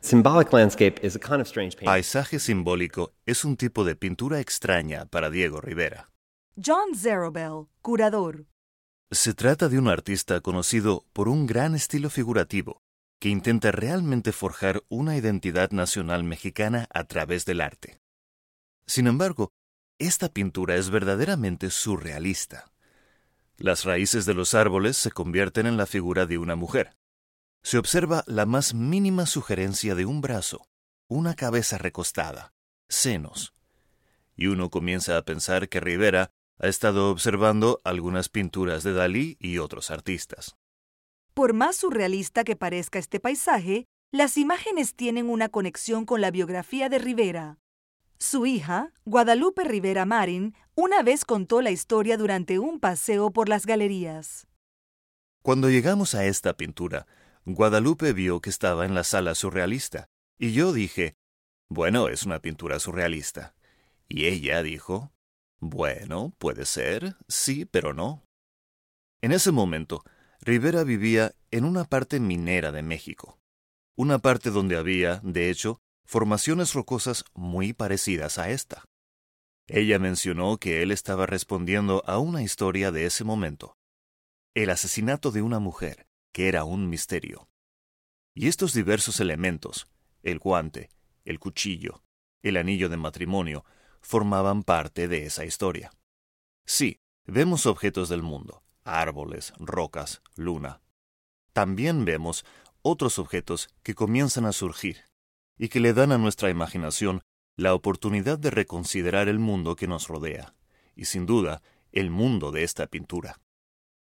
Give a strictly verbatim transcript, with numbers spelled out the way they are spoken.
Symbolic landscape is a kind of strange painting. Paisaje simbólico es un tipo de pintura extraña para Diego Rivera. John Zerobel, curador. Se trata de un artista conocido por un gran estilo figurativo que intenta realmente forjar una identidad nacional mexicana a través del arte. Sin embargo, esta pintura es verdaderamente surrealista. Las raíces de los árboles se convierten en la figura de una mujer. Se observa la más mínima sugerencia de un brazo, una cabeza recostada, senos. Y uno comienza a pensar que Rivera ha estado observando algunas pinturas de Dalí y otros artistas. Por más surrealista que parezca este paisaje, las imágenes tienen una conexión con la biografía de Rivera. Su hija, Guadalupe Rivera Marin, una vez contó la historia durante un paseo por las galerías. Cuando llegamos a esta pintura, Guadalupe vio que estaba en la sala surrealista, y yo dije, bueno, es una pintura surrealista. Y ella dijo, bueno, puede ser, sí, pero no. En ese momento, Rivera vivía en una parte minera de México, una parte donde había, de hecho, formaciones rocosas muy parecidas a esta. Ella mencionó que él estaba respondiendo a una historia de ese momento, el asesinato de una mujer, que era un misterio. Y estos diversos elementos, el guante, el cuchillo, el anillo de matrimonio, formaban parte de esa historia. Sí, vemos objetos del mundo, árboles, rocas, luna. También vemos otros objetos que comienzan a surgir y que le dan a nuestra imaginación la oportunidad de reconsiderar el mundo que nos rodea, y sin duda, el mundo de esta pintura.